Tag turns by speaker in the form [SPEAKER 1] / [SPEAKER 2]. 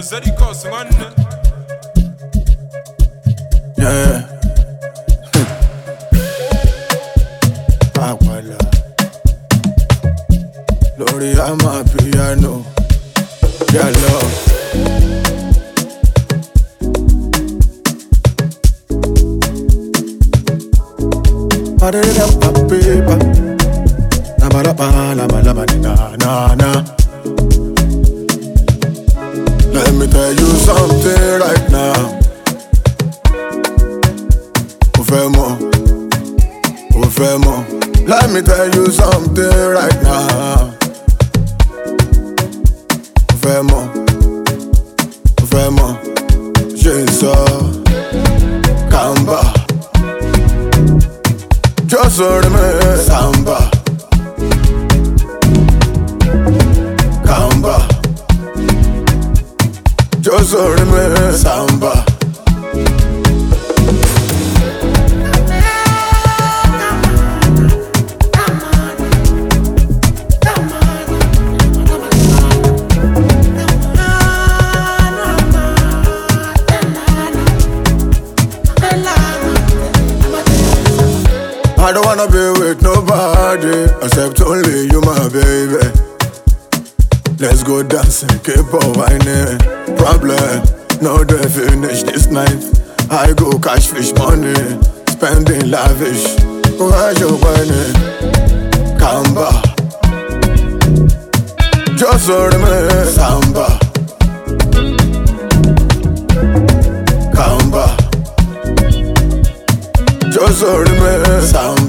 [SPEAKER 1] Zedikos, man.
[SPEAKER 2] Yeah. Agbala lórí àmà piano. Yeah, love. Ba-da-da-da-ba-ba-ba. Na-ba-da-ba-la-ba-la-ba-di-na-na-na. Let me tell you something right now. Ó fẹ́ mọ̀. Let me tell you something right now. Ó fẹ́ mọ̀. Ṣé n sọ kàmbá? Just remember samba. Kàmbá. Just remember samba. I don't wanna be with nobody except only you, my baby. Let's go dancing, keep on whining. Problem, no they finish this night. I go cash fish money, spending lavish. Why you whining? Kamba, just remember samba. Kamba, just remember samba.